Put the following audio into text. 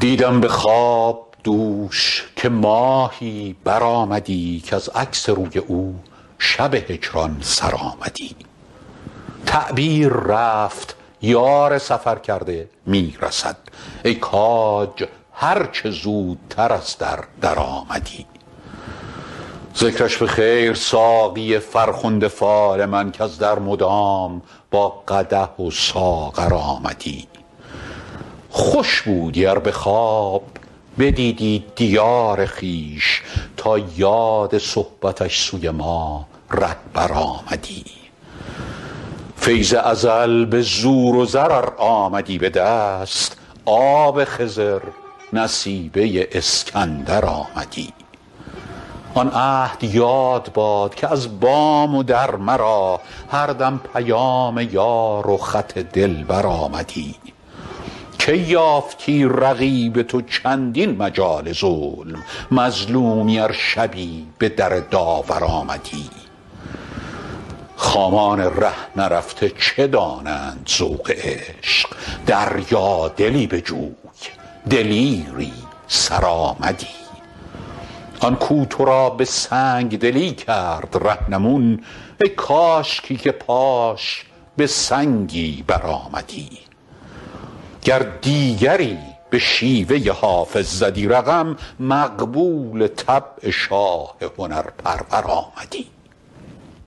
دیدم به خواب دوش که ماهی برآمدی که از عکس روی او شب هجران سر آمدی. تعبیر رفت یار سفر کرده می رسد، ای کاج هرچه زودتر از در آمدی. ذکرش به خیر ساقی فرخنده فال من که از در مدام با قدح و ساغر آمدی. خوش بودی ار به خواب بدیدی دیار خویش، تا یاد صحبتش سوی ما رهبر آمدی. فیض ازل به زور و زر آمدی به دست، آب خضر نصیبه اسکندر آمدی. آن عهد یاد باد که از بام و در مرا، هر دم پیام یار و خط دلبر آمدی. کی یافتی رقیب تو چندین مجال ظلم، مظلومی ار شبی به در داور آمدی. خامان ره نرفته چه دانند ذوق عشق، دریا دلی بجوی دلیری سرآمدی. آن کو تو را به سنگ دلی کرد رهنمون، ای کاشکی که پاش به سنگی برآمدی. گر دیگری به شیوه حافظ زدی رقم، مقبول طبع شاه هنر پرور آمدی.